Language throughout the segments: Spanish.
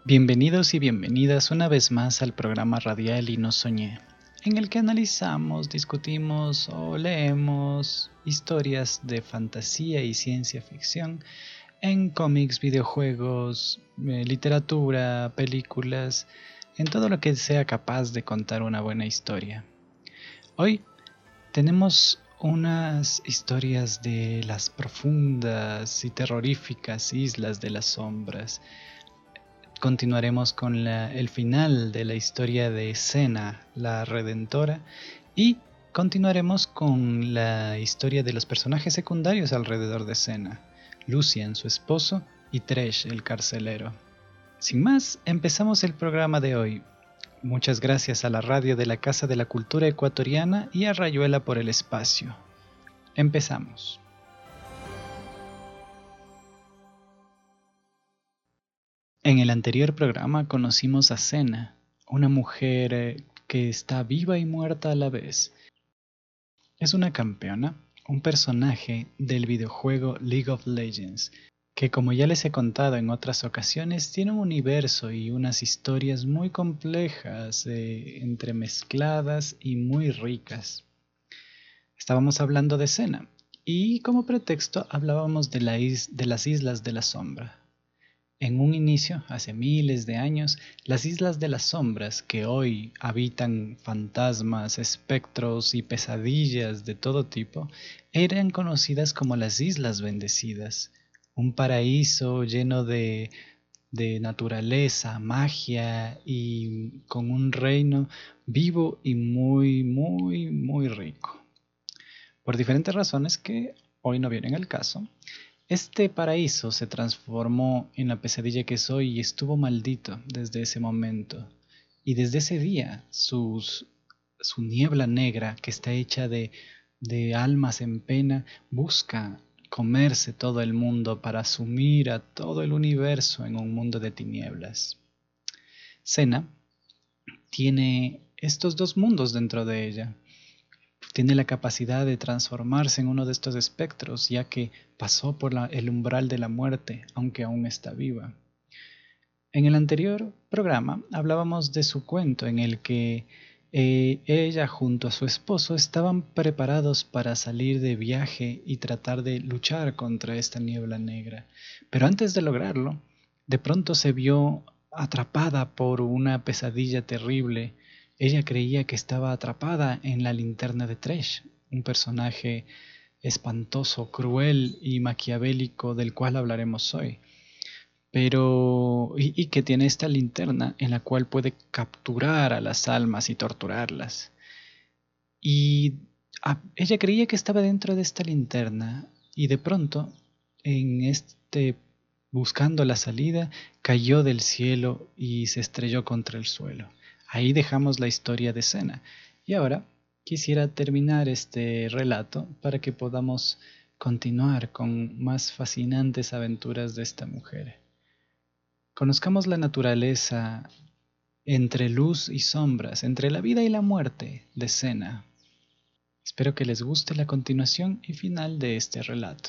Bienvenidos y bienvenidas una vez más al programa radial Y no soñé, en el que analizamos, discutimos o leemos historias de fantasía y ciencia ficción en cómics, videojuegos, literatura, películas, en todo lo que sea capaz de contar una buena historia. Hoy tenemos unas historias de las profundas y terroríficas Islas de las Sombras. Continuaremos con el final de la historia de Senna, la Redentora, y continuaremos con la historia de los personajes secundarios alrededor de Senna, Lucian, su esposo, y Tresh, el carcelero. Sin más, empezamos el programa de hoy. Muchas gracias a la radio de la Casa de la Cultura Ecuatoriana y a Rayuela por el espacio. Empezamos. En el anterior programa conocimos a Senna, una mujer que está viva y muerta a la vez. Es una campeona, un personaje del videojuego League of Legends, que como ya les he contado en otras ocasiones, tiene un universo y unas historias muy complejas, entremezcladas y muy ricas. Estábamos hablando de Senna, y como pretexto hablábamos de las Islas de la Sombra. En un inicio, hace miles de años, las Islas de las Sombras, que hoy habitan fantasmas, espectros y pesadillas de todo tipo, eran conocidas como las Islas Bendecidas, un paraíso lleno de naturaleza, magia y con un reino vivo y muy rico. Por diferentes razones que hoy no vienen al caso, este paraíso se transformó en la pesadilla que soy y estuvo maldito desde ese momento. Y desde ese día su niebla negra, que está hecha de almas en pena, busca comerse todo el mundo para sumir a todo el universo en un mundo de tinieblas. Senna tiene estos dos mundos dentro de ella. Tiene la capacidad de transformarse en uno de estos espectros, ya que pasó por el umbral de la muerte, aunque aún está viva. En el anterior programa hablábamos de su cuento en el que ella junto a su esposo estaban preparados para salir de viaje y tratar de luchar contra esta niebla negra. Pero antes de lograrlo, de pronto se vio atrapada por una pesadilla terrible. Ella creía que estaba atrapada en la linterna de Tresh, un personaje espantoso, cruel y maquiavélico del cual hablaremos hoy. Pero y que tiene esta linterna en la cual puede capturar a las almas y torturarlas. Y ella creía que estaba dentro de esta linterna y de pronto buscando la salida, cayó del cielo y se estrelló contra el suelo. Ahí dejamos la historia de Senna. Y ahora quisiera terminar este relato para que podamos continuar con más fascinantes aventuras de esta mujer. Conozcamos la naturaleza entre luz y sombras, entre la vida y la muerte de Senna. Espero que les guste la continuación y final de este relato.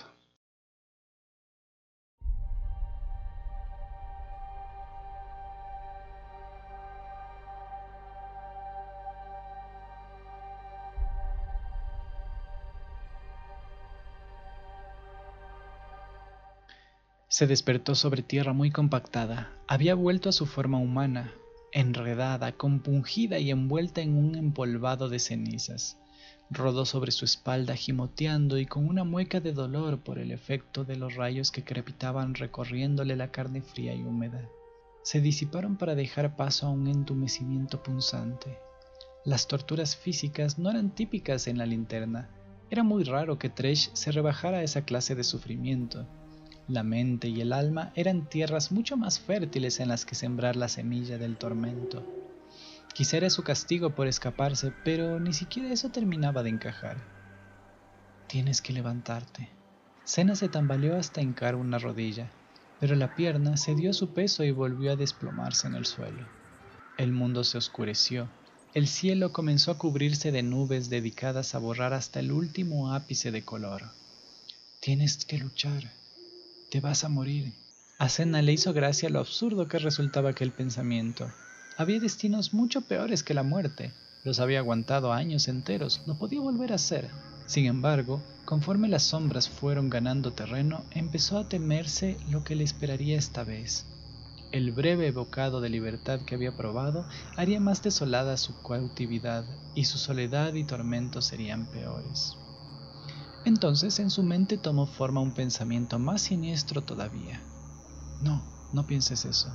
Se despertó sobre tierra muy compactada. Había vuelto a su forma humana, enredada, compungida y envuelta en un empolvado de cenizas. Rodó sobre su espalda gimoteando y con una mueca de dolor por el efecto de los rayos que crepitaban recorriéndole la carne fría y húmeda. Se disiparon para dejar paso a un entumecimiento punzante. Las torturas físicas no eran típicas en la linterna. Era muy raro que Tresh se rebajara a esa clase de sufrimiento. La mente y el alma eran tierras mucho más fértiles en las que sembrar la semilla del tormento. Quizá era su castigo por escaparse, pero ni siquiera eso terminaba de encajar. Tienes que levantarte. Senna se tambaleó hasta hincar una rodilla, pero la pierna cedió a su peso y volvió a desplomarse en el suelo. El mundo se oscureció. El cielo comenzó a cubrirse de nubes dedicadas a borrar hasta el último ápice de color. Tienes que luchar. Te vas a morir. A Senna le hizo gracia lo absurdo que resultaba aquel pensamiento. Había destinos mucho peores que la muerte. Los había aguantado años enteros, no podía volver a ser. Sin embargo, conforme las sombras fueron ganando terreno, empezó a temerse lo que le esperaría esta vez. El breve bocado de libertad que había probado haría más desolada su cautividad, y su soledad y tormento serían peores. Entonces en su mente tomó forma un pensamiento más siniestro todavía. No, no pienses eso.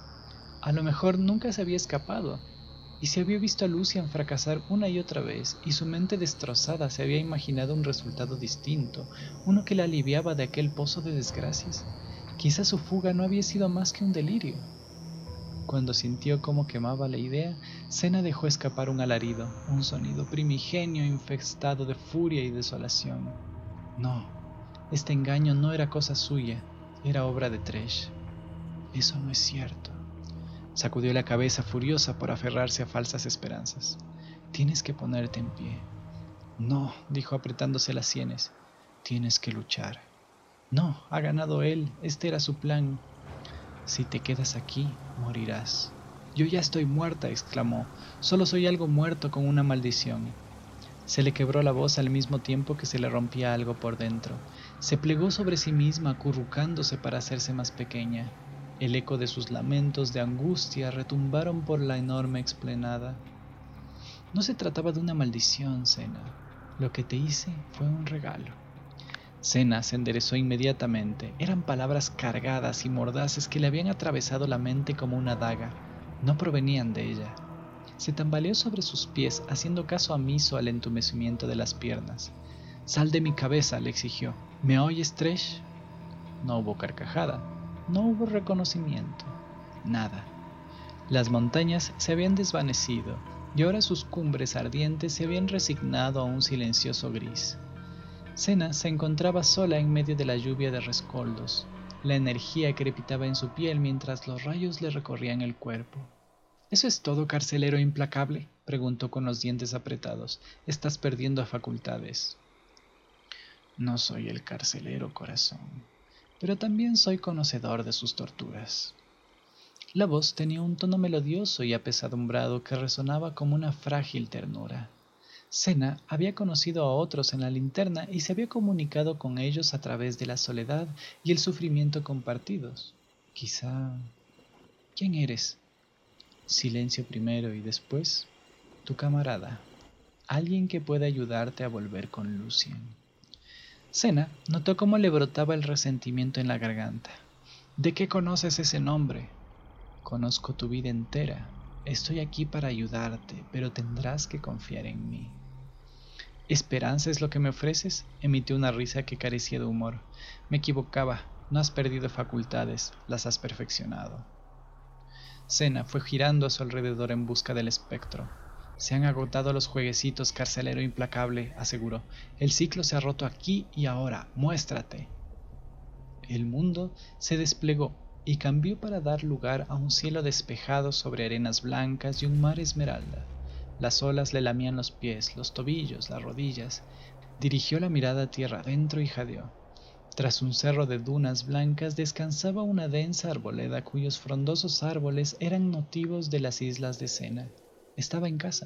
A lo mejor nunca se había escapado, y se había visto a Lucian fracasar una y otra vez, y su mente destrozada se había imaginado un resultado distinto, uno que la aliviaba de aquel pozo de desgracias. Quizás su fuga no había sido más que un delirio. Cuando sintió cómo quemaba la idea, Senna dejó escapar un alarido, un sonido primigenio infestado de furia y desolación. No, este engaño no era cosa suya, era obra de Tresh. Eso no es cierto. Sacudió la cabeza furiosa por aferrarse a falsas esperanzas. Tienes que ponerte en pie. No, dijo apretándose las sienes. Tienes que luchar. No, ha ganado él, este era su plan. Si te quedas aquí, morirás. Yo ya estoy muerta, exclamó. Solo soy algo muerto con una maldición. Se le quebró la voz al mismo tiempo que se le rompía algo por dentro. Se plegó sobre sí misma, acurrucándose para hacerse más pequeña. El eco de sus lamentos de angustia retumbaron por la enorme explanada. No se trataba de una maldición, Senna. Lo que te hice fue un regalo. Senna se enderezó inmediatamente. Eran palabras cargadas y mordaces que le habían atravesado la mente como una daga. No provenían de ella. Se tambaleó sobre sus pies, haciendo caso omiso al entumecimiento de las piernas. «Sal de mi cabeza», le exigió. «¿Me oyes, Tresh?» No hubo carcajada. No hubo reconocimiento. Nada. Las montañas se habían desvanecido, y ahora sus cumbres ardientes se habían resignado a un silencioso gris. Senna se encontraba sola en medio de la lluvia de rescoldos. La energía crepitaba en su piel mientras los rayos le recorrían el cuerpo. ¿Eso es todo, carcelero implacable?, preguntó con los dientes apretados. «Estás perdiendo facultades». «No soy el carcelero, corazón, pero también soy conocedor de sus torturas». La voz tenía un tono melodioso y apesadumbrado que resonaba como una frágil ternura. Senna había conocido a otros en la linterna y se había comunicado con ellos a través de la soledad y el sufrimiento compartidos. Quizá... ¿Quién eres? Silencio primero y después, tu camarada, alguien que pueda ayudarte a volver con Lucian. Senna notó cómo le brotaba el resentimiento en la garganta. ¿De qué conoces ese nombre? Conozco tu vida entera. Estoy aquí para ayudarte, pero tendrás que confiar en mí. ¿Esperanza es lo que me ofreces? Emitió una risa que carecía de humor. Me equivocaba. No has perdido facultades, las has perfeccionado. Senna fue girando a su alrededor en busca del espectro. Se han agotado los jueguecitos, carcelero implacable, aseguró. El ciclo se ha roto aquí y ahora. Muéstrate. El mundo se desplegó y cambió para dar lugar a un cielo despejado sobre arenas blancas y un mar esmeralda. Las olas le lamían los pies, los tobillos, las rodillas. Dirigió la mirada tierra adentro y jadeó. Tras un cerro de dunas blancas descansaba una densa arboleda cuyos frondosos árboles eran nativos de las islas de Senna. Estaba en casa.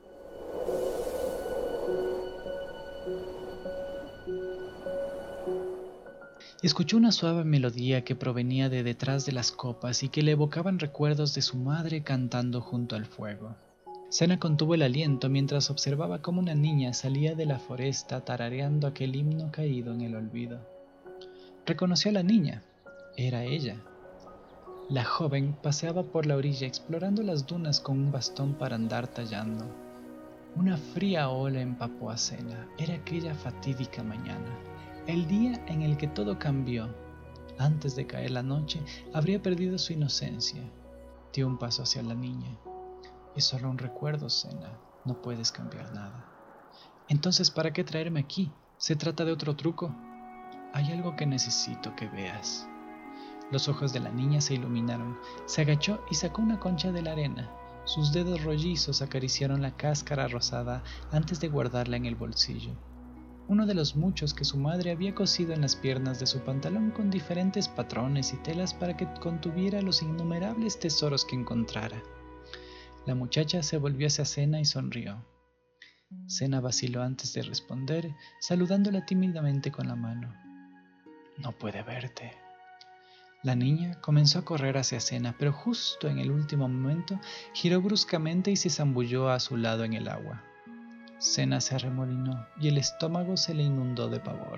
Escuchó una suave melodía que provenía de detrás de las copas y que le evocaban recuerdos de su madre cantando junto al fuego. Senna contuvo el aliento mientras observaba cómo una niña salía de la foresta tarareando aquel himno caído en el olvido. Reconoció a la niña. Era ella. La joven paseaba por la orilla explorando las dunas con un bastón para andar tallando. Una fría ola empapó a Senna. Era aquella fatídica mañana. El día en el que todo cambió. Antes de caer la noche, habría perdido su inocencia. Dio un paso hacia la niña. Es solo un recuerdo, Senna. No puedes cambiar nada. Entonces, ¿para qué traerme aquí? ¿Se trata de otro truco? Hay algo que necesito que veas. Los ojos de la niña se iluminaron. Se agachó y sacó una concha de la arena. Sus dedos rollizos acariciaron la cáscara rosada antes de guardarla en el bolsillo. uno de los muchos que su madre había cosido en las piernas de su pantalón con diferentes patrones y telas para que contuviera los innumerables tesoros que encontrara. La muchacha se volvió hacia Senna y sonrió. Senna vaciló antes de responder, saludándola tímidamente con la mano. «No puede verte». La niña comenzó a correr hacia Senna, pero justo en el último momento giró bruscamente y se zambulló a su lado en el agua. Senna se arremolinó y el estómago se le inundó de pavor.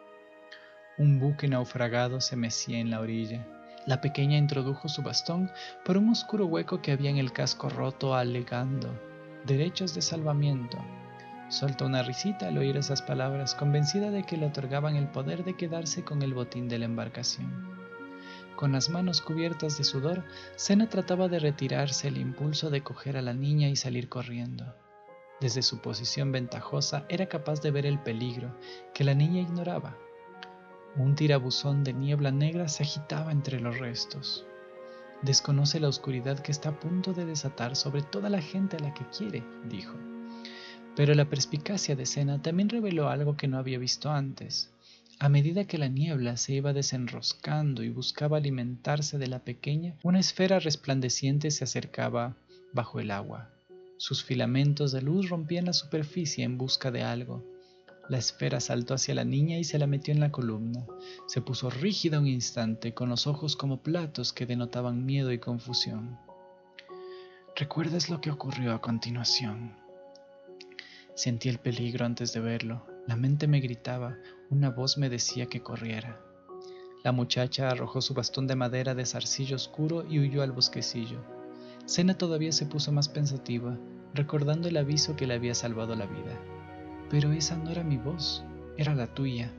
Un buque naufragado se mecía en la orilla. La pequeña introdujo su bastón por un oscuro hueco que había en el casco roto, alegando derechos de salvamiento. Soltó una risita al oír esas palabras, convencida de que le otorgaban el poder de quedarse con el botín de la embarcación. Con las manos cubiertas de sudor, Senna trataba de retirarse el impulso de coger a la niña y salir corriendo. Desde su posición ventajosa era capaz de ver el peligro, que la niña ignoraba. Un tirabuzón de niebla negra se agitaba entre los restos. «Desconoce la oscuridad que está a punto de desatar sobre toda la gente a la que quiere», dijo. Pero la perspicacia de Senna también reveló algo que no había visto antes. A medida que la niebla se iba desenroscando y buscaba alimentarse de la pequeña, una esfera resplandeciente se acercaba bajo el agua. Sus filamentos de luz rompían la superficie en busca de algo. La esfera saltó hacia la niña y se la metió en la columna. Se puso rígida un instante, con los ojos como platos que denotaban miedo y confusión. «¿Recuerdas lo que ocurrió a continuación?» Sentí el peligro antes de verlo. La mente me gritaba, una voz me decía que corriera. La muchacha arrojó su bastón de madera de zarcillo oscuro y huyó al bosquecillo. Senna todavía se puso más pensativa, recordando el aviso que le había salvado la vida. Pero esa no era mi voz, era la tuya.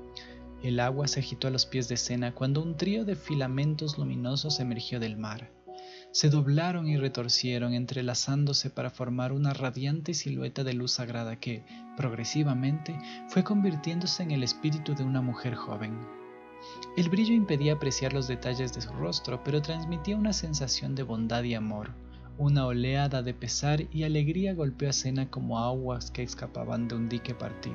El agua se agitó a los pies de Senna cuando un trío de filamentos luminosos emergió del mar. Se doblaron y retorcieron, entrelazándose para formar una radiante silueta de luz sagrada que, progresivamente, fue convirtiéndose en el espíritu de una mujer joven. El brillo impedía apreciar los detalles de su rostro, pero transmitía una sensación de bondad y amor. Una oleada de pesar y alegría golpeó a Senna como aguas que escapaban de un dique partido.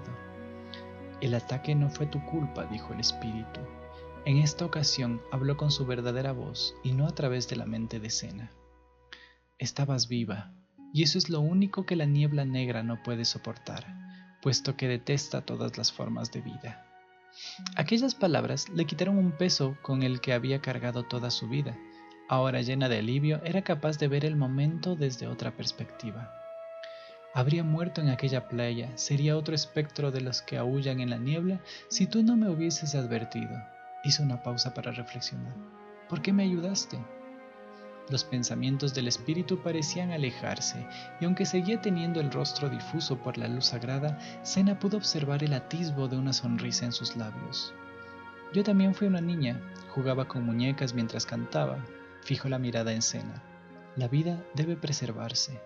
«El ataque no fue tu culpa», dijo el espíritu. En esta ocasión habló con su verdadera voz y no a través de la mente de Senna. «Estabas viva, y eso es lo único que la niebla negra no puede soportar, puesto que detesta todas las formas de vida». Aquellas palabras le quitaron un peso con el que había cargado toda su vida. Ahora, llena de alivio, era capaz de ver el momento desde otra perspectiva. Habría muerto en aquella playa, sería otro espectro de los que aúllan en la niebla si tú no me hubieses advertido. Hizo una pausa para reflexionar. ¿Por qué me ayudaste? Los pensamientos del espíritu parecían alejarse, y aunque seguía teniendo el rostro difuso por la luz sagrada, Senna pudo observar el atisbo de una sonrisa en sus labios. «Yo también fui una niña, jugaba con muñecas mientras cantaba», fijó la mirada en Senna. «La vida debe preservarse».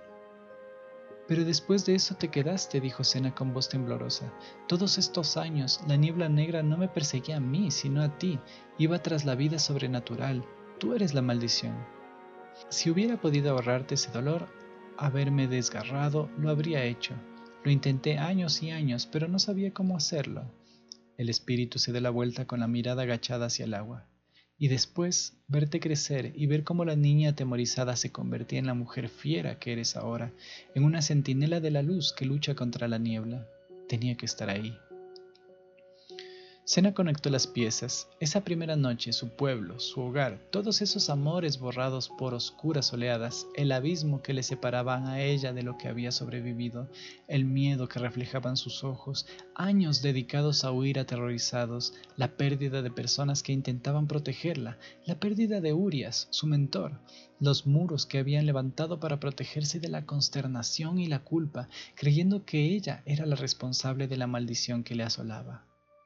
«Pero después de eso te quedaste», dijo Senna con voz temblorosa. «Todos estos años, la niebla negra no me perseguía a mí, sino a ti. Iba tras la vida sobrenatural. Tú eres la maldición». «Si hubiera podido ahorrarte ese dolor, haberme desgarrado, lo habría hecho. Lo intenté años y años, pero no sabía cómo hacerlo». El espíritu se dio la vuelta con la mirada agachada hacia el agua. «Y después, verte crecer y ver cómo la niña atemorizada se convertía en la mujer fiera que eres ahora, en una centinela de la luz que lucha contra la niebla. Tenía que estar ahí». Senna conectó las piezas. Esa primera noche, su pueblo, su hogar, todos esos amores borrados por oscuras oleadas, el abismo que le separaban a ella de lo que había sobrevivido, el miedo que reflejaban sus ojos, años dedicados a huir aterrorizados, la pérdida de personas que intentaban protegerla, la pérdida de Urias, su mentor, los muros que habían levantado para protegerse de la consternación y la culpa, creyendo que ella era la responsable de la maldición que le asolaba.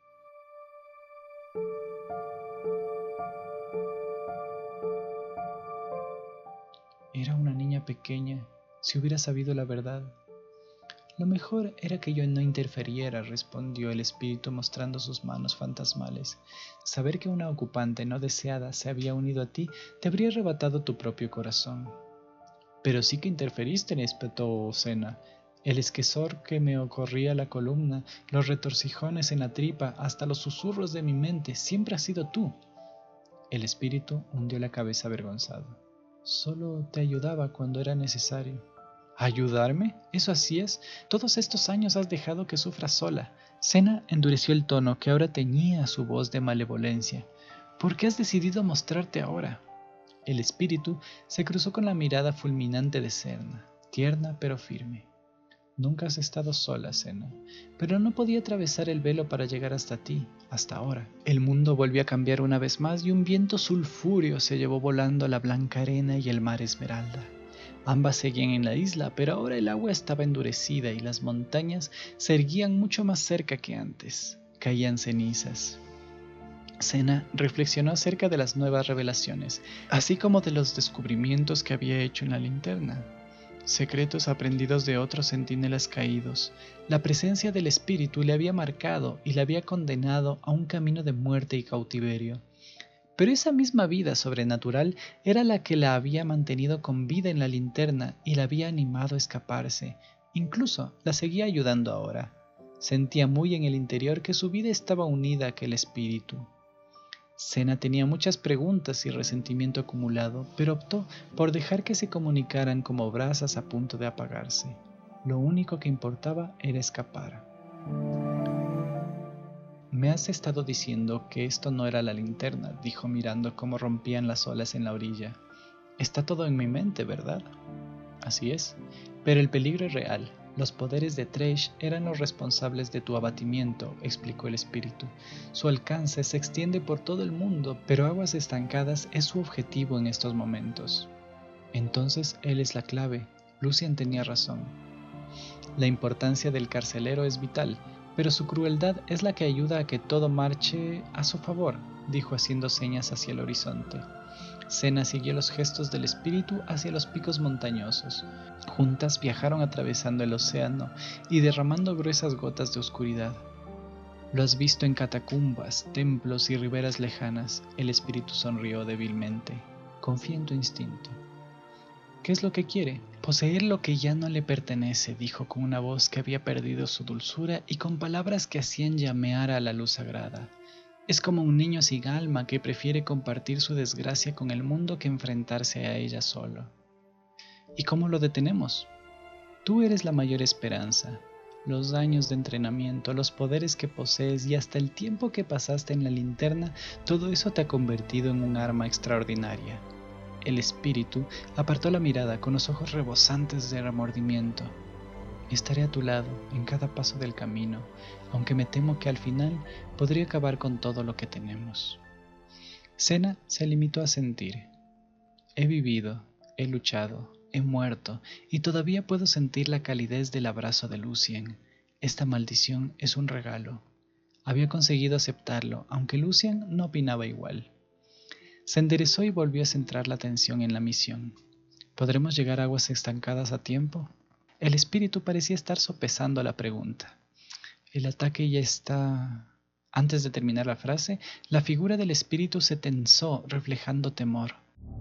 Era una niña pequeña. Si hubiera sabido la verdad. «Lo mejor era que yo no interfiriera», respondió el espíritu mostrando sus manos fantasmales. «Saber que una ocupante no deseada se había unido a ti te habría arrebatado tu propio corazón». «Pero sí que interferiste», espetó Senna. El esquezor que me ocorría la columna, los retorcijones en la tripa, hasta los susurros de mi mente, siempre has sido tú. El espíritu hundió la cabeza avergonzado. Solo te ayudaba cuando era necesario. ¿Ayudarme? ¿Eso así es? Todos estos años has dejado que sufra sola. Senna endureció el tono que ahora teñía su voz de malevolencia. ¿Por qué has decidido mostrarte ahora? El espíritu se cruzó con la mirada fulminante de Senna, tierna pero firme. Nunca has estado sola, Senna, pero no podía atravesar el velo para llegar hasta ti, hasta ahora. El mundo volvió a cambiar una vez más y un viento sulfúreo se llevó volando la blanca arena y el mar esmeralda. Ambas seguían en la isla, pero ahora el agua estaba endurecida y las montañas se erguían mucho más cerca que antes. Caían cenizas. Senna reflexionó acerca de las nuevas revelaciones, así como de los descubrimientos que había hecho en la linterna. Secretos aprendidos de otros centinelas caídos. La presencia del espíritu le había marcado y le había condenado a un camino de muerte y cautiverio. Pero esa misma vida sobrenatural era la que la había mantenido con vida en la linterna y la había animado a escaparse. Incluso la seguía ayudando ahora. Sentía muy en el interior que su vida estaba unida a aquel espíritu. Senna tenía muchas preguntas y resentimiento acumulado, pero optó por dejar que se comunicaran como brasas a punto de apagarse. Lo único que importaba era escapar. Me has estado diciendo que esto no era la linterna, dijo mirando cómo rompían las olas en la orilla. Está todo en mi mente, ¿verdad? Así es, pero el peligro es real. Los poderes de Thresh eran los responsables de tu abatimiento, explicó el espíritu. Su alcance se extiende por todo el mundo, pero aguas estancadas es su objetivo en estos momentos. Entonces él es la clave. Lucien tenía razón. La importancia del carcelero es vital, pero su crueldad es la que ayuda a que todo marche a su favor, dijo haciendo señas hacia el horizonte. Senna siguió los gestos del espíritu hacia los picos montañosos. Juntas viajaron atravesando el océano y derramando gruesas gotas de oscuridad. Lo has visto en catacumbas, templos y riberas lejanas. El espíritu sonrió débilmente. Confía en tu instinto. ¿Qué es lo que quiere? Poseer lo que ya no le pertenece, dijo con una voz que había perdido su dulzura y con palabras que hacían llamear a la luz sagrada. Es como un niño sin alma que prefiere compartir su desgracia con el mundo que enfrentarse a ella solo. ¿Y cómo lo detenemos? Tú eres la mayor esperanza. Los años de entrenamiento, los poderes que posees y hasta el tiempo que pasaste en la linterna, todo eso te ha convertido en un arma extraordinaria. El espíritu apartó la mirada con los ojos rebosantes de remordimiento. Estaré a tu lado en cada paso del camino, aunque me temo que al final podría acabar con todo lo que tenemos. Senna se limitó a sentir. He vivido, he luchado, he muerto, y todavía puedo sentir la calidez del abrazo de Lucien. Esta maldición es un regalo. Había conseguido aceptarlo, aunque Lucien no opinaba igual. Se enderezó y volvió a centrar la atención en la misión. ¿Podremos llegar a aguas estancadas a tiempo? El espíritu parecía estar sopesando la pregunta. El ataque ya está... Antes de terminar la frase, la figura del espíritu se tensó, reflejando temor.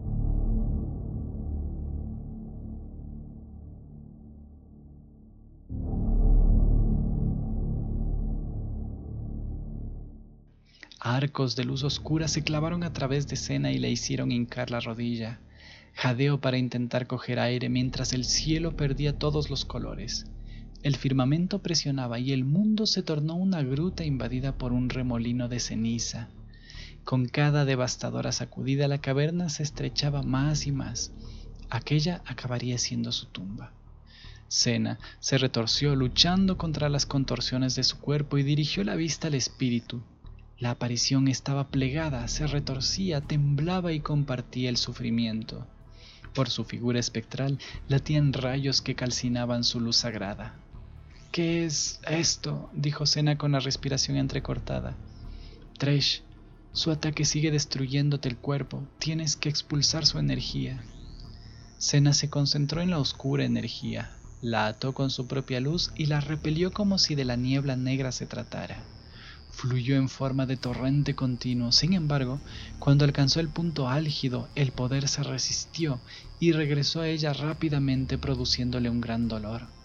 Arcos de luz oscura se clavaron a través de Senna y le hicieron hincar la rodilla. Jadeó para intentar coger aire mientras el cielo perdía todos los colores. El firmamento presionaba y el mundo se tornó una gruta invadida por un remolino de ceniza. Con cada devastadora sacudida la caverna se estrechaba más y más. Aquella acabaría siendo su tumba. Senna se retorció luchando contra las contorsiones de su cuerpo y dirigió la vista al espíritu. La aparición estaba plegada, se retorcía, temblaba y compartía el sufrimiento. Por su figura espectral latían rayos que calcinaban su luz sagrada. ¿Qué es esto?, dijo Senna con la respiración entrecortada. Thresh, su ataque sigue destruyéndote el cuerpo. Tienes que expulsar su energía. Senna se concentró en la oscura energía, la ató con su propia luz y la repelió como si de la niebla negra se tratara. Fluyó en forma de torrente continuo. Sin embargo, cuando alcanzó el punto álgido, el poder se resistió y regresó a ella rápidamente, produciéndole un gran dolor.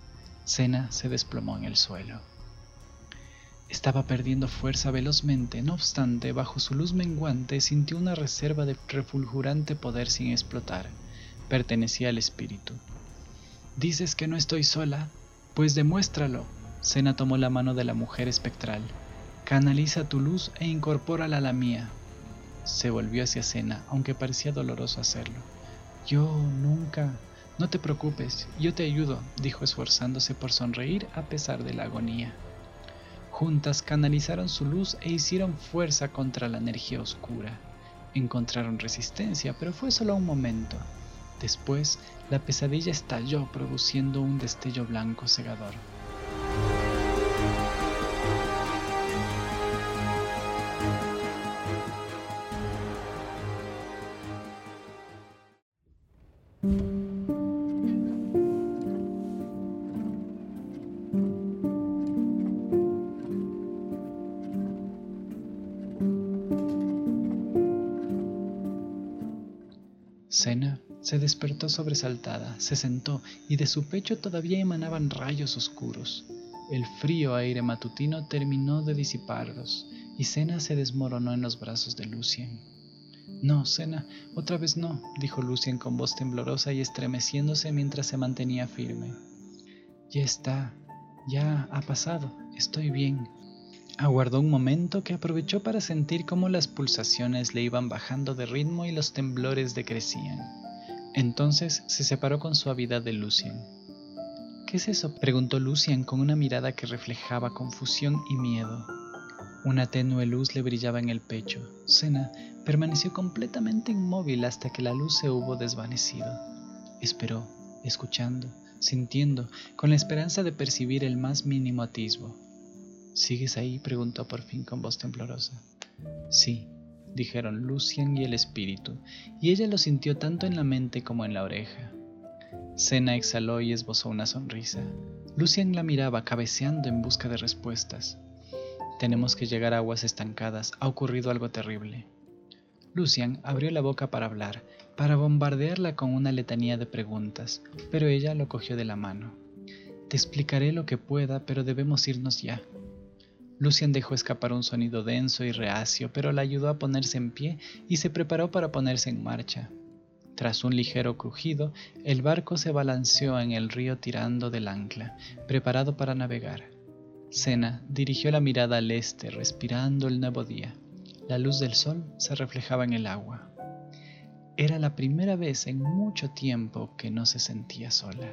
Senna se desplomó en el suelo. Estaba perdiendo fuerza velozmente, no obstante, bajo su luz menguante sintió una reserva de refulgurante poder sin explotar. Pertenecía al espíritu. «¿Dices que no estoy sola? Pues demuéstralo». Senna tomó la mano de la mujer espectral. «Canaliza tu luz e incorpórala a la mía». Se volvió hacia Senna, aunque parecía doloroso hacerlo. «Yo nunca...» «No te preocupes, yo te ayudo», dijo esforzándose por sonreír a pesar de la agonía. Juntas canalizaron su luz e hicieron fuerza contra la energía oscura. Encontraron resistencia, pero fue solo un momento. Después, la pesadilla estalló produciendo un destello blanco cegador. Senna se despertó sobresaltada, se sentó y de su pecho todavía emanaban rayos oscuros. El frío aire matutino terminó de disiparlos y Senna se desmoronó en los brazos de Lucien. «No, Senna, otra vez no», dijo Lucien con voz temblorosa y estremeciéndose mientras se mantenía firme. «Ya está, ya ha pasado, estoy bien». Aguardó un momento que aprovechó para sentir cómo las pulsaciones le iban bajando de ritmo y los temblores decrecían. Entonces se separó con suavidad de Lucien. «¿Qué es eso?», preguntó Lucien con una mirada que reflejaba confusión y miedo. Una tenue luz le brillaba en el pecho. Senna permaneció completamente inmóvil hasta que la luz se hubo desvanecido. Esperó, escuchando, sintiendo, con la esperanza de percibir el más mínimo atisbo. «¿Sigues ahí?», preguntó por fin con voz temblorosa. «Sí», dijeron Lucien y el espíritu, y ella lo sintió tanto en la mente como en la oreja. Senna exhaló y esbozó una sonrisa. Lucien la miraba cabeceando en busca de respuestas. «Tenemos que llegar a aguas estancadas, ha ocurrido algo terrible». Lucien abrió la boca para hablar, para bombardearla con una letanía de preguntas, pero ella lo cogió de la mano. «Te explicaré lo que pueda, pero debemos irnos ya». Lucien dejó escapar un sonido denso y reacio, pero la ayudó a ponerse en pie y se preparó para ponerse en marcha. Tras un ligero crujido, el barco se balanceó en el río tirando del ancla, preparado para navegar. Senna dirigió la mirada al este, respirando el nuevo día. La luz del sol se reflejaba en el agua. Era la primera vez en mucho tiempo que no se sentía sola.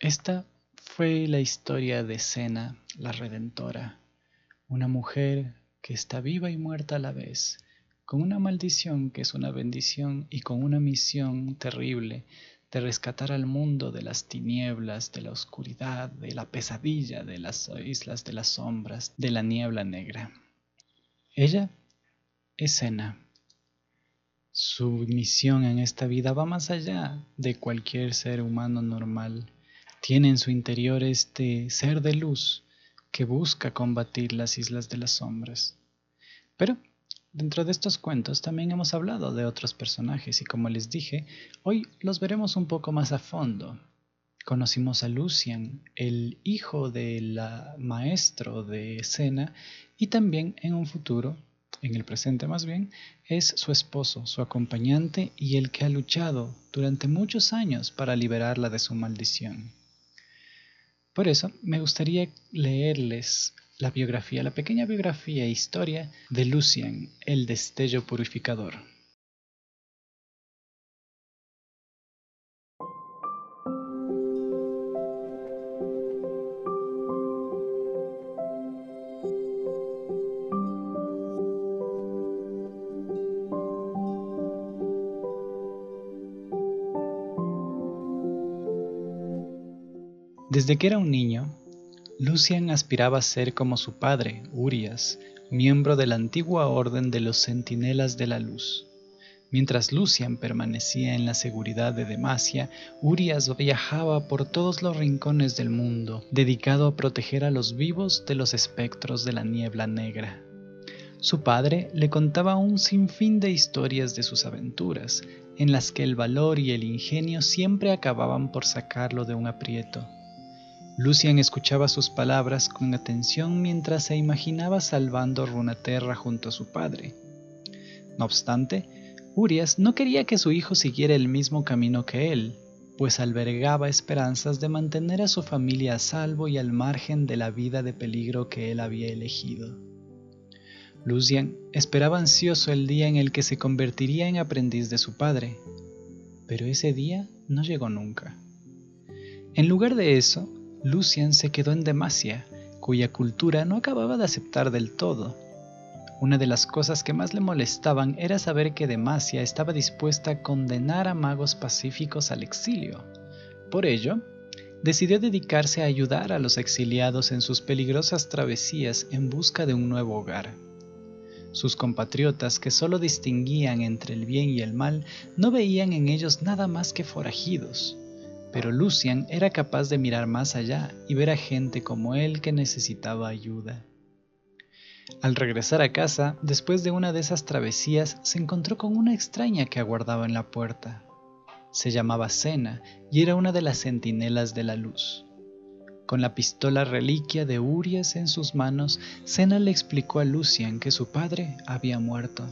Esta fue la historia de Sena, la Redentora, una mujer que está viva y muerta a la vez, con una maldición que es una bendición y con una misión terrible de rescatar al mundo de las tinieblas, de la oscuridad, de la pesadilla, de las islas de las sombras, de la niebla negra. Ella es Sena. Su misión en esta vida va más allá de cualquier ser humano normal. Tiene en su interior este ser de luz que busca combatir las islas de las sombras. Pero dentro de estos cuentos también hemos hablado de otros personajes y como les dije, hoy los veremos un poco más a fondo. Conocimos a Lucian, el hijo del maestro de Sena, y también en un futuro, en el presente más bien, es su esposo, su acompañante y el que ha luchado durante muchos años para liberarla de su maldición. Por eso me gustaría leerles la biografía, la pequeña biografía e historia de Lucian, el destello purificador. Desde que era un niño, Lucian aspiraba a ser como su padre, Urias, miembro de la antigua orden de los Centinelas de la Luz. Mientras Lucian permanecía en la seguridad de Demacia, Urias viajaba por todos los rincones del mundo, dedicado a proteger a los vivos de los espectros de la niebla negra. Su padre le contaba un sinfín de historias de sus aventuras, en las que el valor y el ingenio siempre acababan por sacarlo de un aprieto. Lucian escuchaba sus palabras con atención mientras se imaginaba salvando Runeterra junto a su padre. No obstante, Urias no quería que su hijo siguiera el mismo camino que él, pues albergaba esperanzas de mantener a su familia a salvo y al margen de la vida de peligro que él había elegido. Lucian esperaba ansioso el día en el que se convertiría en aprendiz de su padre, pero ese día no llegó nunca. En lugar de eso, Lucian se quedó en Demacia, cuya cultura no acababa de aceptar del todo. Una de las cosas que más le molestaban era saber que Demacia estaba dispuesta a condenar a magos pacíficos al exilio. Por ello, decidió dedicarse a ayudar a los exiliados en sus peligrosas travesías en busca de un nuevo hogar. Sus compatriotas, que solo distinguían entre el bien y el mal, no veían en ellos nada más que forajidos. Pero Lucian era capaz de mirar más allá y ver a gente como él que necesitaba ayuda. Al regresar a casa, después de una de esas travesías, se encontró con una extraña que aguardaba en la puerta. Se llamaba Sena y era una de las centinelas de la luz. Con la pistola reliquia de Urias en sus manos, Sena le explicó a Lucian que su padre había muerto.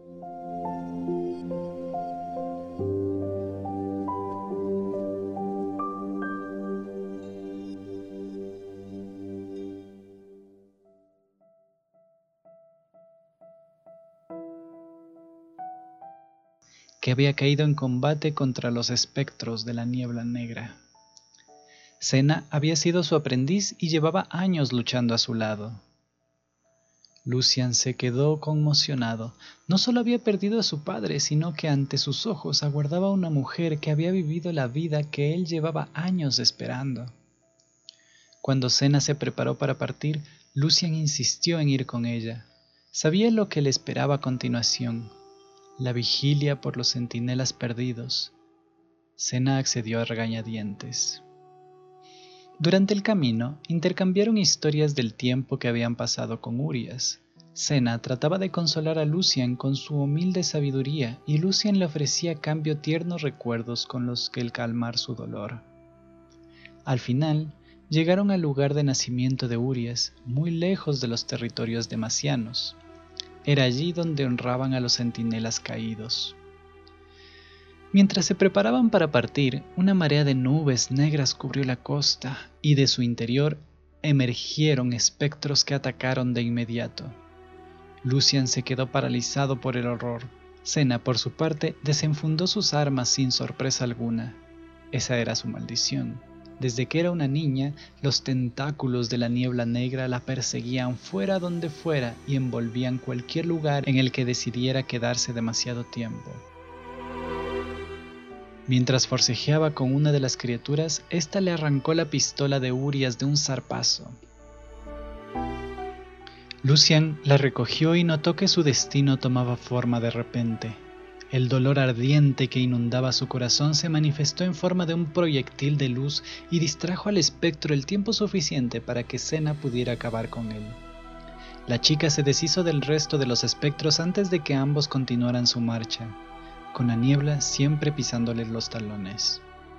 Que había caído en combate contra los espectros de la niebla negra. Sena había sido su aprendiz y llevaba años luchando a su lado. Lucian se quedó conmocionado. No solo había perdido a su padre, sino que ante sus ojos aguardaba una mujer que había vivido la vida que él llevaba años esperando. Cuando Sena se preparó para partir, Lucian insistió en ir con ella. Sabía lo que le esperaba a continuación. La vigilia por los centinelas perdidos. Sena accedió a regañadientes. Durante el camino, intercambiaron historias del tiempo que habían pasado con Urias. Sena trataba de consolar a Lucian con su humilde sabiduría y Lucian le ofrecía a cambio tiernos recuerdos con los que calmar su dolor. Al final, llegaron al lugar de nacimiento de Urias, muy lejos de los territorios demacianos. Era allí donde honraban a los centinelas caídos. Mientras se preparaban para partir, una marea de nubes negras cubrió la costa y de su interior emergieron espectros que atacaron de inmediato. Lucian se quedó paralizado por el horror. Sena, por su parte, desenfundó sus armas sin sorpresa alguna. Esa era su maldición. Desde que era una niña, los tentáculos de la niebla negra la perseguían fuera donde fuera y envolvían cualquier lugar en el que decidiera quedarse demasiado tiempo. Mientras forcejeaba con una de las criaturas, ésta le arrancó la pistola de Urias de un zarpazo. Lucian la recogió y notó que su destino tomaba forma de repente. El dolor ardiente que inundaba su corazón se manifestó en forma de un proyectil de luz y distrajo al espectro el tiempo suficiente para que Senna pudiera acabar con él. La chica se deshizo del resto de los espectros antes de que ambos continuaran su marcha, con la niebla siempre pisándoles los talones.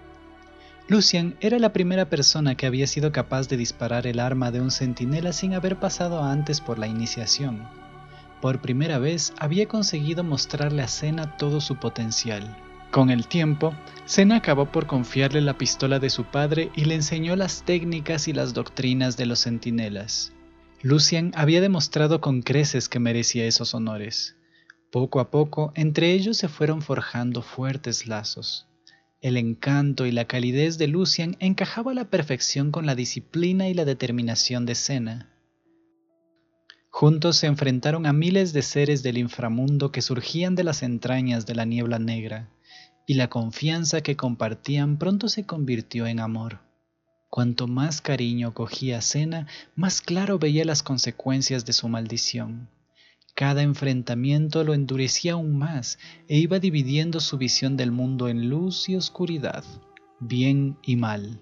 Lucian era la primera persona que había sido capaz de disparar el arma de un centinela sin haber pasado antes por la iniciación. Por primera vez había conseguido mostrarle a Senna todo su potencial. Con el tiempo, Senna acabó por confiarle la pistola de su padre y le enseñó las técnicas y las doctrinas de los centinelas. Lucian había demostrado con creces que merecía esos honores. Poco a poco, entre ellos se fueron forjando fuertes lazos. El encanto y la calidez de Lucian encajaba a la perfección con la disciplina y la determinación de Senna. Juntos se enfrentaron a miles de seres del inframundo que surgían de las entrañas de la niebla negra, y la confianza que compartían pronto se convirtió en amor. Cuanto más cariño cogía Senna, más claro veía las consecuencias de su maldición. Cada enfrentamiento lo endurecía aún más e iba dividiendo su visión del mundo en luz y oscuridad, bien y mal.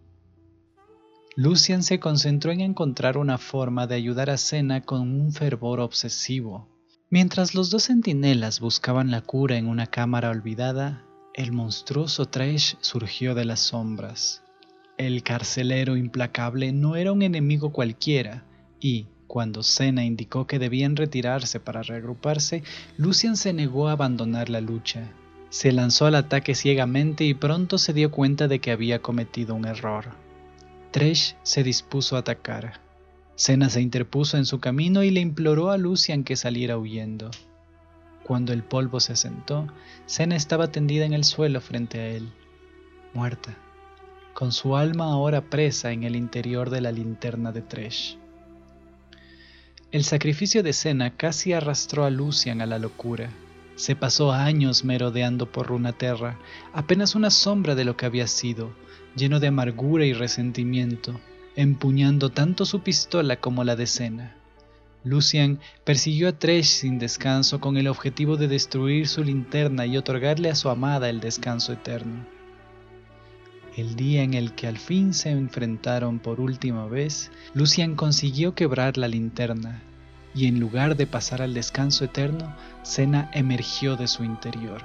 Lucian se concentró en encontrar una forma de ayudar a Senna con un fervor obsesivo. Mientras los dos centinelas buscaban la cura en una cámara olvidada, el monstruoso Tresh surgió de las sombras. El carcelero implacable no era un enemigo cualquiera y, cuando Senna indicó que debían retirarse para reagruparse, Lucian se negó a abandonar la lucha. Se lanzó al ataque ciegamente y pronto se dio cuenta de que había cometido un error. Tresh se dispuso a atacar. Senna se interpuso en su camino y le imploró a Lucian que saliera huyendo. Cuando el polvo se asentó, Senna estaba tendida en el suelo frente a él, muerta, con su alma ahora presa en el interior de la linterna de Tresh. El sacrificio de Senna casi arrastró a Lucian a la locura. Se pasó años merodeando por Runeterra, apenas una sombra de lo que había sido, lleno de amargura y resentimiento, empuñando tanto su pistola como la de Senna. Lucian persiguió a Tresh sin descanso con el objetivo de destruir su linterna y otorgarle a su amada el descanso eterno. El día en el que al fin se enfrentaron por última vez, Lucian consiguió quebrar la linterna, y en lugar de pasar al descanso eterno, Senna emergió de su interior.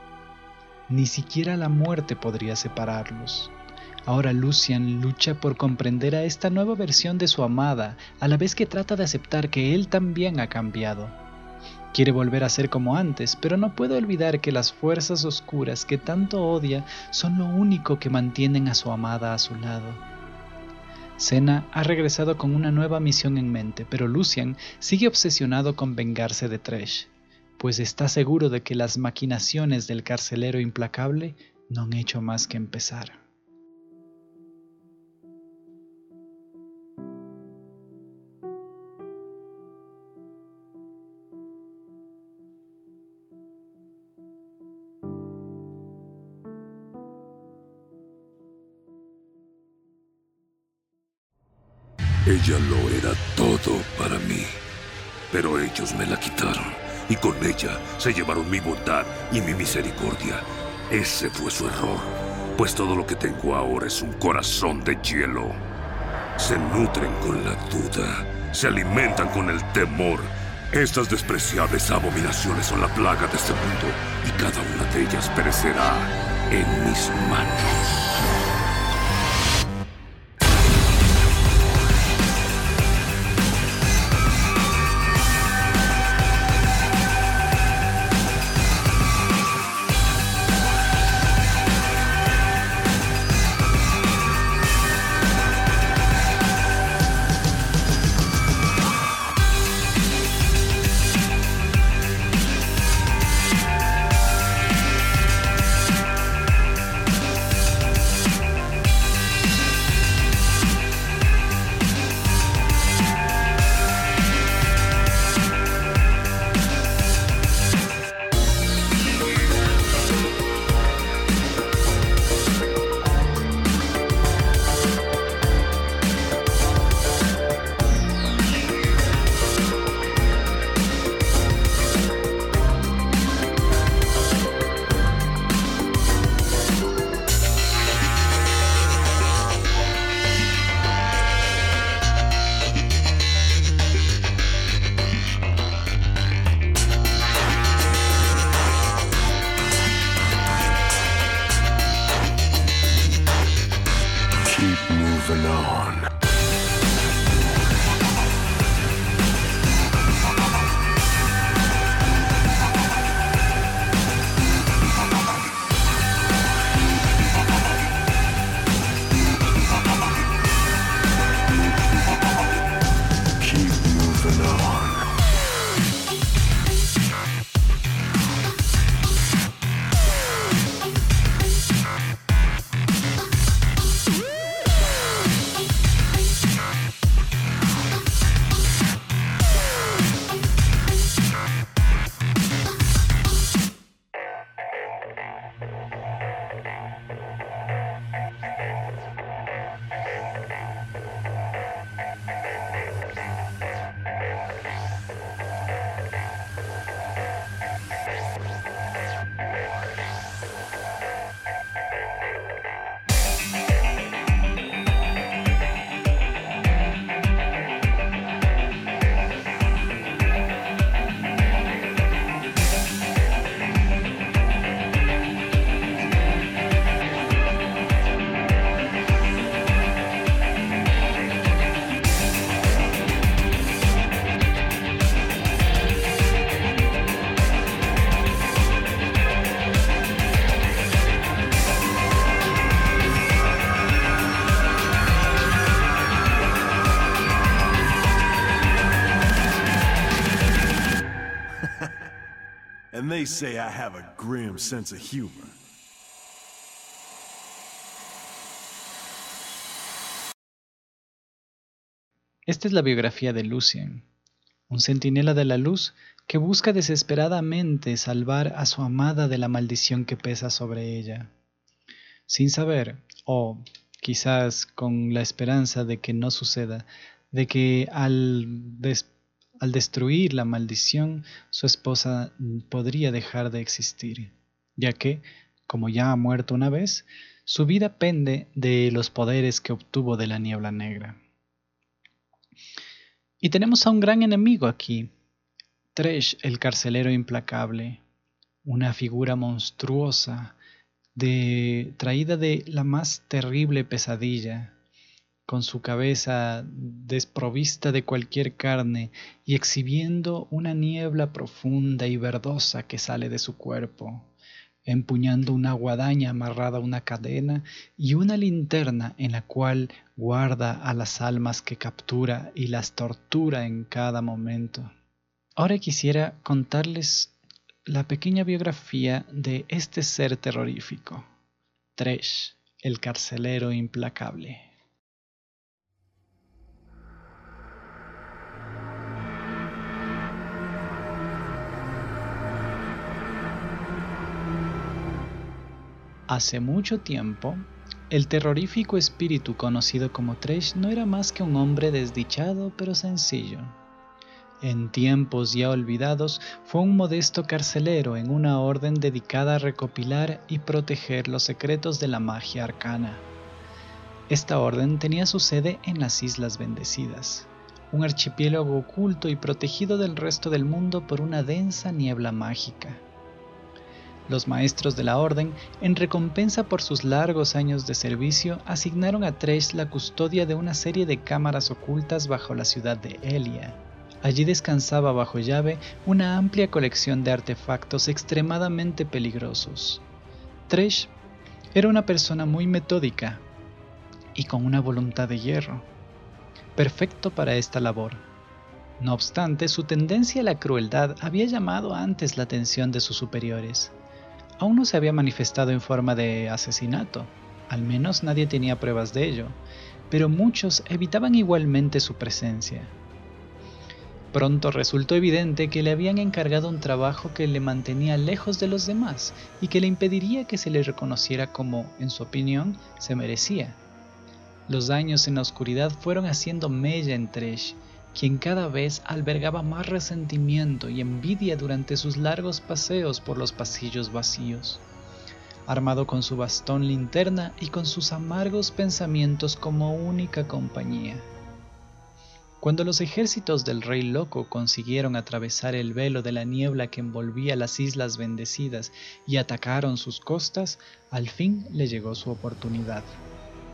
Ni siquiera la muerte podría separarlos. Ahora Lucian lucha por comprender a esta nueva versión de su amada, a la vez que trata de aceptar que él también ha cambiado. Quiere volver a ser como antes, pero no puede olvidar que las fuerzas oscuras que tanto odia son lo único que mantienen a su amada a su lado. Senna ha regresado con una nueva misión en mente, pero Lucian sigue obsesionado con vengarse de Tresh, pues está seguro de que las maquinaciones del carcelero implacable no han hecho más que empezar. Ella lo era todo para mí, pero ellos me la quitaron, y con ella se llevaron mi bondad y mi misericordia. Ese fue su error, pues todo lo que tengo ahora es un corazón de hielo. Se nutren con la duda, se alimentan con el temor. Estas despreciables abominaciones son la plaga de este mundo, y cada una de ellas perecerá en mis manos. Keep moving on. And they say I have a grim sense of humor. Esta es la biografía de Lucien, un centinela de la luz que busca desesperadamente salvar a su amada de la maldición que pesa sobre ella. Sin saber, o quizás con la esperanza de que no suceda, de que al destruir la maldición, su esposa podría dejar de existir, ya que, como ya ha muerto una vez, su vida pende de los poderes que obtuvo de la niebla negra. Y tenemos a un gran enemigo aquí, Tresh, el carcelero implacable, una figura monstruosa, traída de la más terrible pesadilla, con su cabeza desprovista de cualquier carne y exhibiendo una niebla profunda y verdosa que sale de su cuerpo, empuñando una guadaña amarrada a una cadena y una linterna en la cual guarda a las almas que captura y las tortura en cada momento. Ahora quisiera contarles la pequeña biografía de este ser terrorífico, Tresh, el carcelero implacable. Hace mucho tiempo, el terrorífico espíritu conocido como Tresh no era más que un hombre desdichado pero sencillo. En tiempos ya olvidados, fue un modesto carcelero en una orden dedicada a recopilar y proteger los secretos de la magia arcana. Esta orden tenía su sede en las Islas Bendecidas, un archipiélago oculto y protegido del resto del mundo por una densa niebla mágica. Los maestros de la orden, en recompensa por sus largos años de servicio, asignaron a Tresh la custodia de una serie de cámaras ocultas bajo la ciudad de Elia. Allí descansaba bajo llave una amplia colección de artefactos extremadamente peligrosos. Tresh era una persona muy metódica y con una voluntad de hierro, perfecto para esta labor. No obstante, su tendencia a la crueldad había llamado antes la atención de sus superiores. Aún no se había manifestado en forma de asesinato, al menos nadie tenía pruebas de ello, pero muchos evitaban igualmente su presencia. Pronto resultó evidente que le habían encargado un trabajo que le mantenía lejos de los demás y que le impediría que se le reconociera como, en su opinión, se merecía. Los años en la oscuridad fueron haciendo mella en Tresh, quien cada vez albergaba más resentimiento y envidia durante sus largos paseos por los pasillos vacíos, armado con su bastón linterna y con sus amargos pensamientos como única compañía. Cuando los ejércitos del Rey Loco consiguieron atravesar el velo de la niebla que envolvía las Islas Bendecidas y atacaron sus costas, al fin le llegó su oportunidad.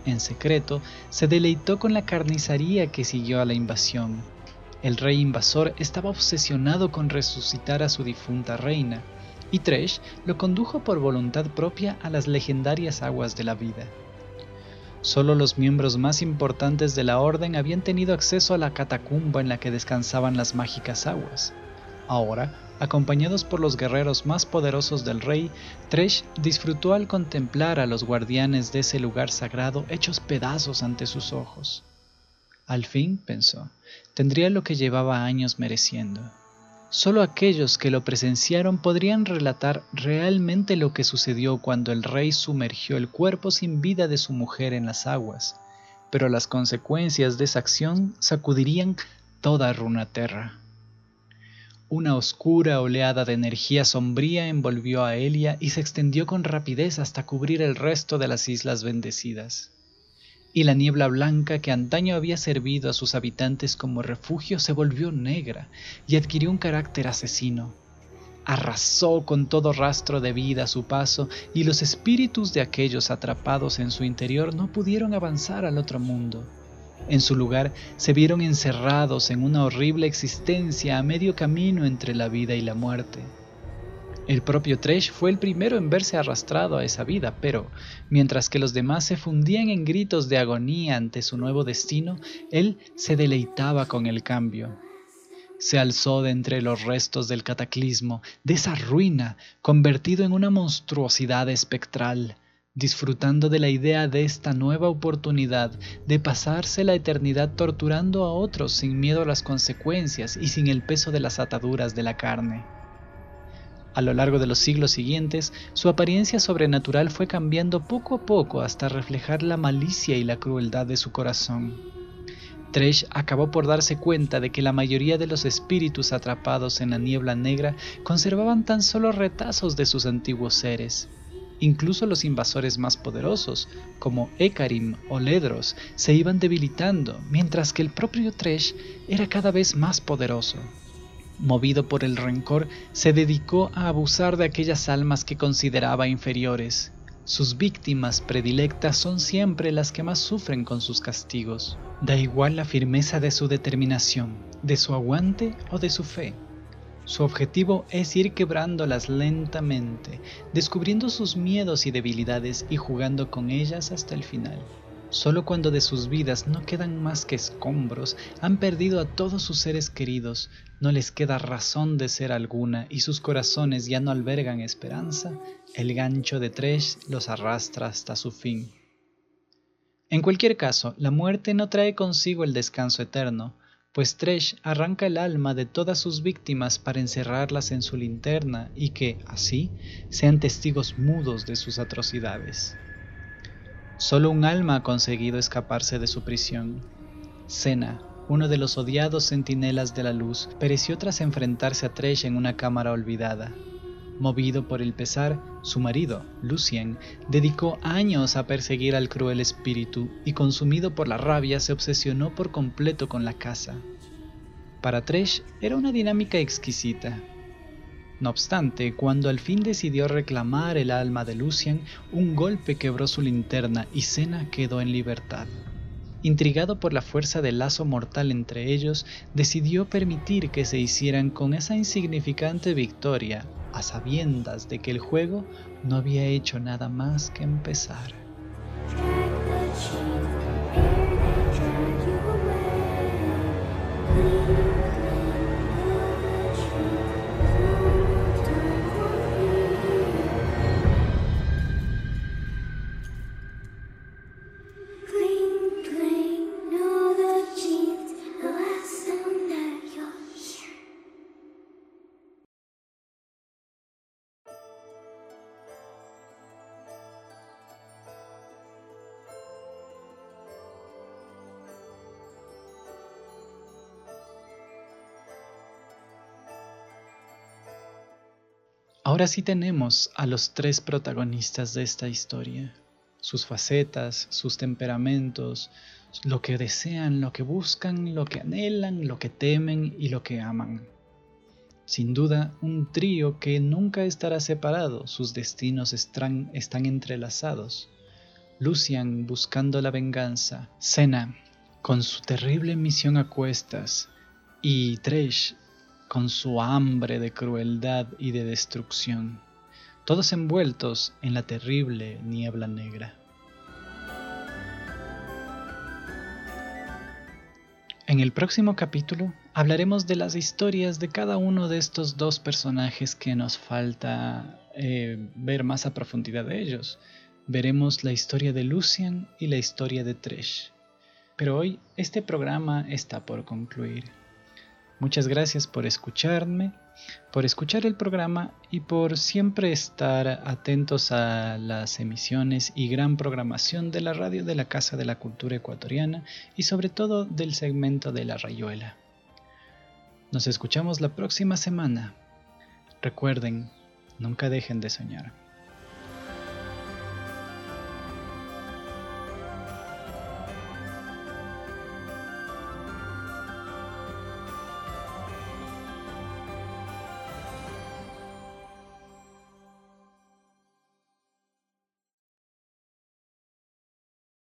en secreto, se deleitó con la carnicería que siguió a la invasión. El rey invasor estaba obsesionado con resucitar a su difunta reina, y Thresh lo condujo por voluntad propia a las legendarias aguas de la vida. Solo los miembros más importantes de la orden habían tenido acceso a la catacumba en la que descansaban las mágicas aguas. Ahora, acompañados por los guerreros más poderosos del rey, Thresh disfrutó al contemplar a los guardianes de ese lugar sagrado hechos pedazos ante sus ojos. Al fin, pensó, tendría lo que llevaba años mereciendo. Solo aquellos que lo presenciaron podrían relatar realmente lo que sucedió cuando el rey sumergió el cuerpo sin vida de su mujer en las aguas, pero las consecuencias de esa acción sacudirían toda Runeterra. Una oscura oleada de energía sombría envolvió a Elia y se extendió con rapidez hasta cubrir el resto de las Islas Bendecidas. Y la niebla blanca que antaño había servido a sus habitantes como refugio se volvió negra y adquirió un carácter asesino. Arrasó con todo rastro de vida a su paso y los espíritus de aquellos atrapados en su interior no pudieron avanzar al otro mundo. En su lugar se vieron encerrados en una horrible existencia a medio camino entre la vida y la muerte. El propio Thresh fue el primero en verse arrastrado a esa vida, pero, mientras que los demás se fundían en gritos de agonía ante su nuevo destino, él se deleitaba con el cambio. Se alzó de entre los restos del cataclismo, de esa ruina, convertido en una monstruosidad espectral, disfrutando de la idea de esta nueva oportunidad de pasarse la eternidad torturando a otros sin miedo a las consecuencias y sin el peso de las ataduras de la carne. A lo largo de los siglos siguientes, su apariencia sobrenatural fue cambiando poco a poco hasta reflejar la malicia y la crueldad de su corazón. Thresh acabó por darse cuenta de que la mayoría de los espíritus atrapados en la niebla negra conservaban tan solo retazos de sus antiguos seres. Incluso los invasores más poderosos, como Ekarim o Ledros, se iban debilitando, mientras que el propio Thresh era cada vez más poderoso. Movido por el rencor, se dedicó a abusar de aquellas almas que consideraba inferiores. Sus víctimas predilectas son siempre las que más sufren con sus castigos. Da igual la firmeza de su determinación, de su aguante o de su fe. Su objetivo es ir quebrándolas lentamente, descubriendo sus miedos y debilidades y jugando con ellas hasta el final. Solo cuando de sus vidas no quedan más que escombros, han perdido a todos sus seres queridos, no les queda razón de ser alguna y sus corazones ya no albergan esperanza, el gancho de Thresh los arrastra hasta su fin. En cualquier caso, la muerte no trae consigo el descanso eterno, pues Thresh arranca el alma de todas sus víctimas para encerrarlas en su linterna y que, así, sean testigos mudos de sus atrocidades. Solo un alma ha conseguido escaparse de su prisión. Senna, uno de los odiados centinelas de la luz, pereció tras enfrentarse a Thresh en una cámara olvidada. Movido por el pesar, su marido, Lucien, dedicó años a perseguir al cruel espíritu y consumido por la rabia se obsesionó por completo con la caza. Para Thresh era una dinámica exquisita. No obstante, cuando al fin decidió reclamar el alma de Lucien, un golpe quebró su linterna y Senna quedó en libertad. Intrigado por la fuerza del lazo mortal entre ellos, decidió permitir que se hicieran con esa insignificante victoria, a sabiendas de que el juego no había hecho nada más que empezar. Ahora sí tenemos a los tres protagonistas de esta historia, sus facetas, sus temperamentos, lo que desean, lo que buscan, lo que anhelan, lo que temen y lo que aman. Sin duda, un trío que nunca estará separado, sus destinos están entrelazados. Lucian buscando la venganza, Senna con su terrible misión a cuestas y Thresh con su hambre de crueldad y de destrucción, todos envueltos en la terrible niebla negra. En el próximo capítulo hablaremos de las historias de cada uno de estos dos personajes que nos falta ver más a profundidad de ellos. Veremos la historia de Lucian y la historia de Thresh. Pero hoy este programa está por concluir. Muchas gracias por escucharme, por escuchar el programa y por siempre estar atentos a las emisiones y gran programación de la radio de la Casa de la Cultura Ecuatoriana y sobre todo del segmento de La Rayuela. Nos escuchamos la próxima semana. Recuerden, nunca dejen de soñar.